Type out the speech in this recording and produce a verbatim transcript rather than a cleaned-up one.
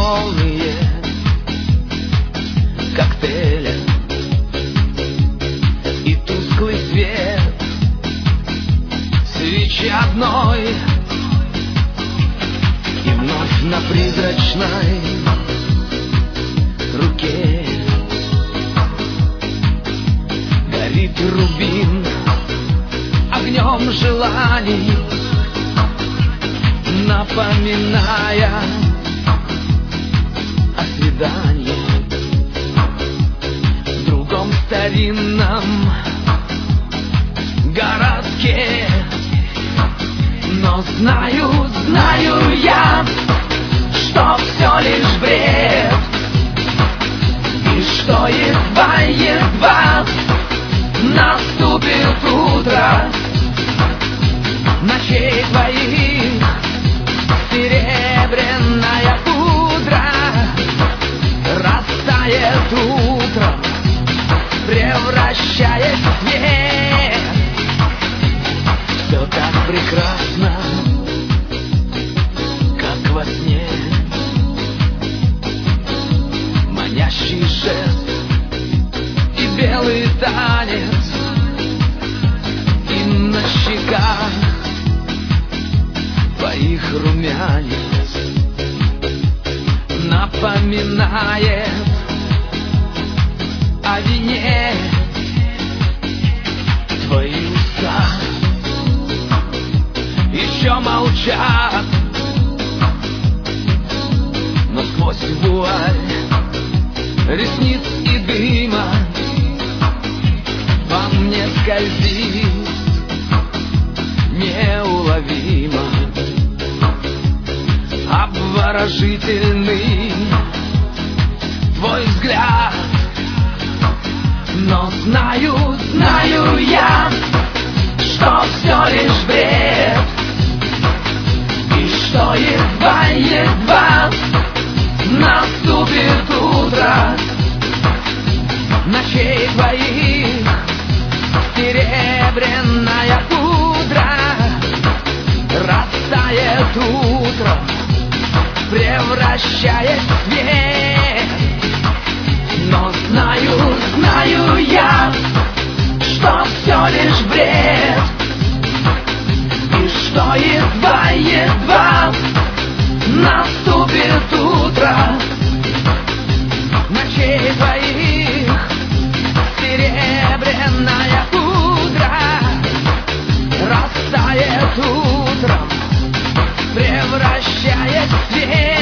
полные коктейля и тусклый свет свечи одной, и вновь на призрачной руке горит рубин огнем желаний, напоминая о свидании в другом старинном городке. Но знаю, знаю я, что все лишь бред, и что едва-едва наступит утро ночей твоих. Серебряная пудра растает утром, превращаясь в свет. Все так прекрасно, как во сне. Манящий жест и белый танец, и на щеках твоих румянец напоминает о вине. Твои уста еще молчат, но сквозь вуаль ресниц и дыма во мне скользит неуловимо обворожительный твой взгляд. Но знаю, знаю я, что все лишь бред, и что едва-едва наступит утро ночей твоих. Серебряная пудра растает утром, превращаясь в свет. Но знаю, знаю я, что все лишь бред, и что едва-едва наступит утро ночей твоих. Серебряная пудра растает утром, превращаясь в свет.